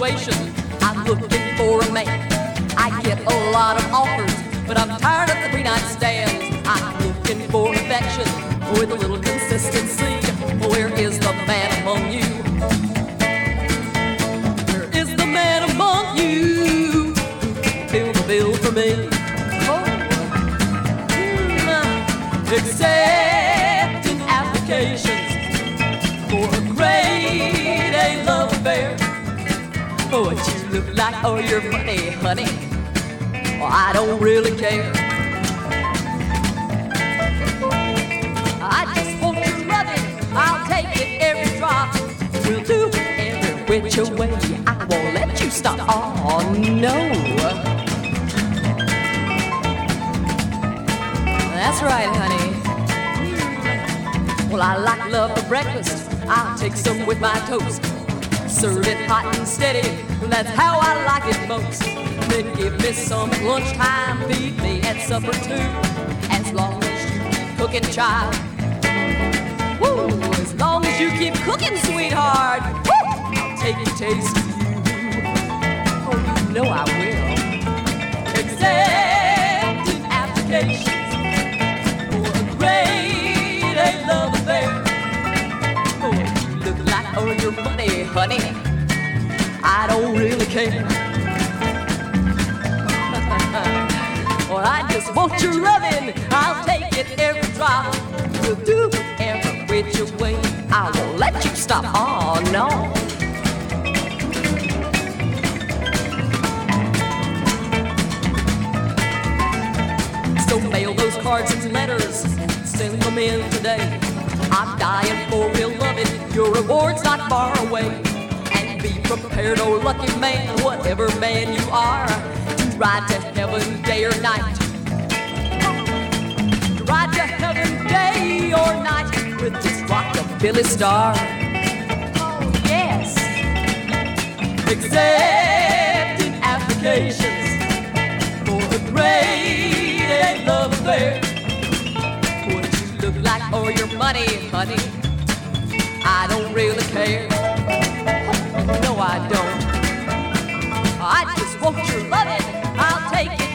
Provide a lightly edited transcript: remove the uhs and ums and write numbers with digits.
situation. I'm looking for a man. I get a lot of offers, but I'm tired of the 3-night stands. I'm looking for affection with a little consistency. Where is the man among you? Where is the man among you? Fill the bill for me. Accepting applications for a grade A love affair. What you look like or your money, honey, well, I don't really care. I just want your loving, I'll take it every drop. We'll do it every which way, I won't let you stop. Oh no, that's right, honey. Well, I like love for breakfast, I'll take some with my toast. Serve it hot and steady, that's how I like it most. Then give me some at lunchtime, feed me at supper too. As long as you keep cooking, child. Woo! As long as you keep cooking, sweetheart. Woo! I'll take a taste of you. Oh, you know I will. Accepting applications for a grade A love affair. Oh, you look like all your money, honey, I don't really care. Well, I just want your loving, I'll take it every drop. We'll do it every which way, I won't let you stop. Oh no. So mail those cards and letters, send them in today. I'm dying for real loving, your reward's not far away. And be prepared, oh lucky man, whatever man you are, to ride to heaven day or night. To ride to heaven day or night with this rockabilly star. Oh yes. Accepting applications for a grade A love affair. What you look like or your money, honey, I don't really care. No, I don't. I just want your loving, I'll take it